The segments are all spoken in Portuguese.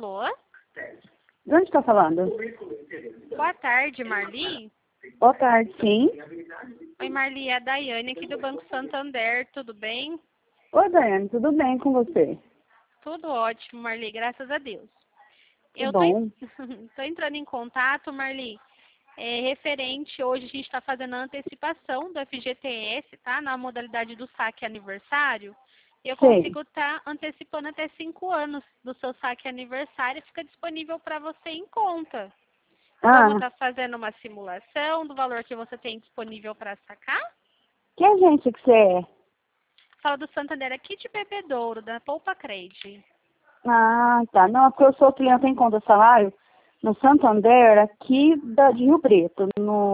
Alô? De onde está falando? Boa tarde, Marli. Boa tarde, sim. Oi, Marli, é a Daiane aqui do Banco Santander, tudo bem? Oi, Daiane, tudo bem com você? Tudo ótimo, Marli, graças a Deus. Que Eu bom. tô entrando em contato, Marli, referente, hoje a gente está fazendo a antecipação do FGTS, tá? Na modalidade do saque aniversário. Eu Sei. consigo estar antecipando até 5 anos do seu saque aniversário, fica disponível para você em conta. Vamos estar fazendo uma simulação do valor que você tem disponível para sacar? Que agência que você é? Fala do Santander aqui de Bebedouro, da Poupa Cred. Ah, tá. Não, é porque eu sou cliente em conta salário no Santander, aqui de Rio Preto,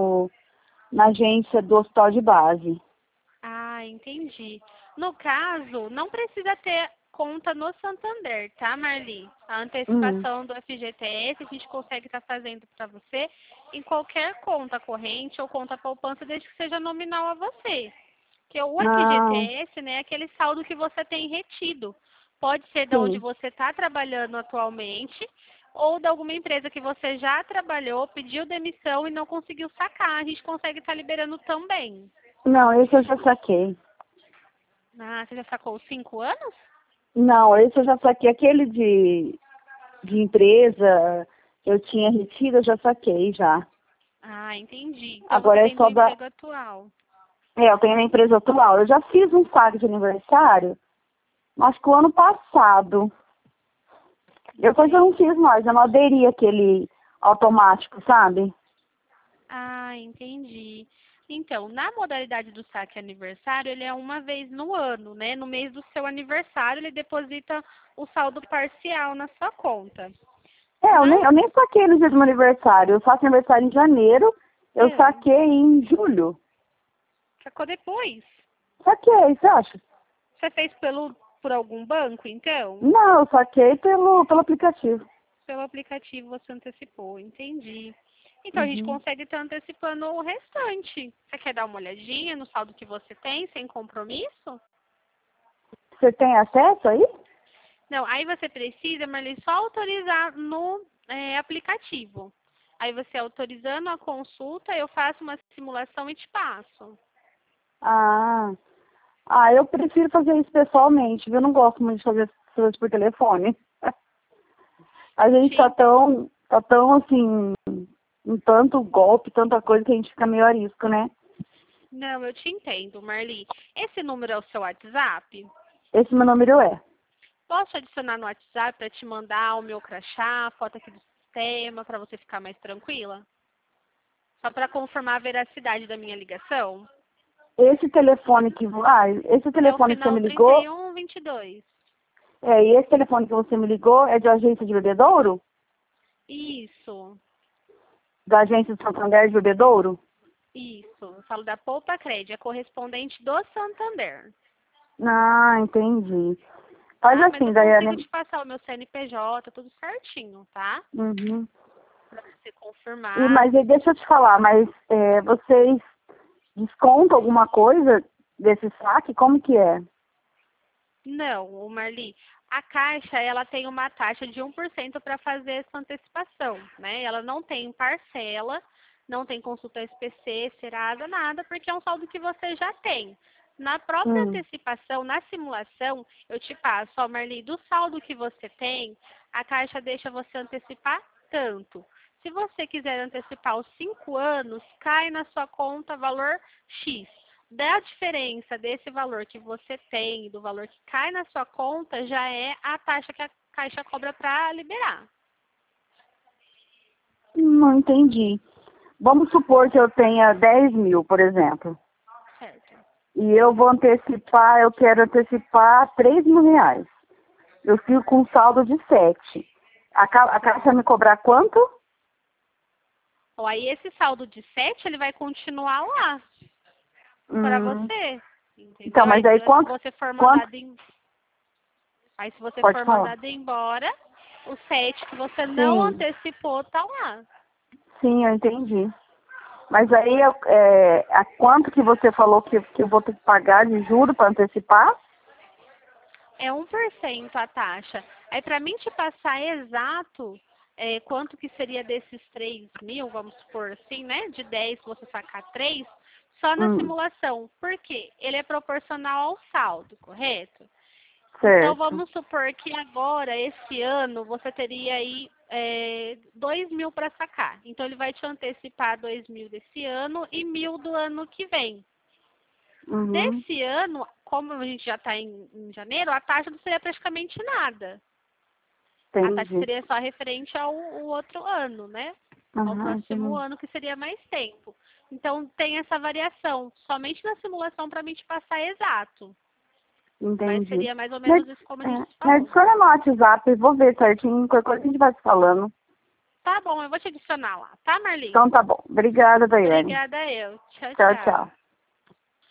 na agência do Hospital de Base. Ah, entendi. No caso, não precisa ter conta no Santander, tá, Marli? A antecipação do FGTS a gente consegue estar fazendo para você em qualquer conta corrente ou conta poupança, desde que seja nominal a você. Porque o Ah, FGTS, né, é aquele saldo que você tem retido. Pode ser de onde sim. você está trabalhando atualmente ou de alguma empresa que você já trabalhou, pediu demissão e não conseguiu sacar. A gente consegue estar liberando também. Não, esse eu já saquei. Ah, você já sacou os 5 anos? Não, esse eu já saquei. Aquele de empresa que eu tinha retido, eu já saquei já. Ah, entendi. Então você Agora é tem no só da... emprego atual. Eu tenho na empresa atual. Eu já fiz um saque de aniversário, acho que o ano passado. Depois eu não fiz mais, eu não aderi àquele automático, sabe? Ah, entendi. Então, na modalidade do saque aniversário, ele é uma vez no ano, né? No mês do seu aniversário, ele deposita o saldo parcial na sua conta. Eu nem saquei no dia do meu aniversário. Eu faço aniversário em janeiro, eu saquei em julho. Sacou depois. Saquei, você acha? Você fez por algum banco, então? Não, eu saquei pelo aplicativo. Pelo aplicativo você antecipou, entendi. Então a gente consegue estar antecipando o restante. Você quer dar uma olhadinha no saldo que você tem, sem compromisso? Você tem acesso aí? Não, aí você precisa, Marli, só autorizar no aplicativo. Aí você autorizando a consulta, eu faço uma simulação e te passo. Ah, eu prefiro fazer isso pessoalmente, viu? Eu não gosto muito de fazer essas coisas por telefone. A gente tá tão assim, um tanto golpe, tanta coisa que a gente fica meio a risco, né? Não, eu te entendo, Marli. Esse número é o seu WhatsApp? Esse meu número é. Posso adicionar no WhatsApp para te mandar o meu crachá, a foto aqui do sistema, para você ficar mais tranquila? Só para confirmar a veracidade da minha ligação? Esse telefone que esse É o telefone que você final me ligou, 3122. e esse telefone que você me ligou é de agência de Bebedouro? Isso, Da agência de Santander de Bebedouro? isso. Eu falo da Poupa Cred, é correspondente do Santander. Ah, entendi. Faz Tá? Mas assim, eu consigo Daiane. te passar o meu CNPJ, tudo certinho, tá? Uhum. Pra você confirmar. Mas aí deixa eu te falar, mas vocês descontam alguma coisa desse saque? Como que é? Não, Marli, a Caixa, ela tem uma taxa de 1% para fazer essa antecipação, né? Ela não tem parcela, não tem consulta SPC, Serasa, nada, porque é um saldo que você já tem. Na própria antecipação, na simulação, eu te passo, ó, Marli, do saldo que você tem, a Caixa deixa você antecipar tanto. Se você quiser antecipar os 5 anos, cai na sua conta valor X. Da diferença desse valor que você tem e do valor que cai na sua conta, já é a taxa que a Caixa cobra para liberar. Não entendi. Vamos supor que eu tenha 10 mil, por exemplo. Certo. E eu quero antecipar 3 mil reais. Eu fico com um saldo de 7. A Caixa vai me cobrar quanto? Ou aí esse saldo de 7 ele vai continuar lá para você. Entendeu? Então, mas aí Se quanto? você for Quanto? mandado aí se você Pode for falar. mandado embora, o 7 que você não Sim, antecipou tá lá. sim, eu entendi. Mas aí, a quanto que você falou que eu vou ter que pagar de juro para antecipar? É 1% a taxa. Aí, para mim te passar exato quanto que seria desses 3 mil, vamos supor assim, né? De 10, você sacar 3, só na simulação. Por quê? Ele é proporcional ao saldo, correto? Então, Certo. vamos supor que agora, esse ano, você teria aí 2 mil para sacar. Então, ele vai te antecipar 2 mil desse ano e 1.000 do ano que vem. Uhum. Desse ano, como a gente já está em janeiro, a taxa não seria praticamente nada. A taxa Entendi. seria só referente ao outro ano, né? Ao próximo Entendi. ano, que seria mais tempo. Então, tem essa variação. Somente na simulação para mim te passar exato. Mas Entendi. seria mais ou menos isso como a gente Me falou. adiciona no WhatsApp, vou ver certinho, qualquer coisa a gente vai se falando. Tá bom, eu vou te adicionar lá. Tá, Marli? Então tá bom. Obrigada, Daiane. Obrigada eu. Tchau, Tchau, tchau. tchau.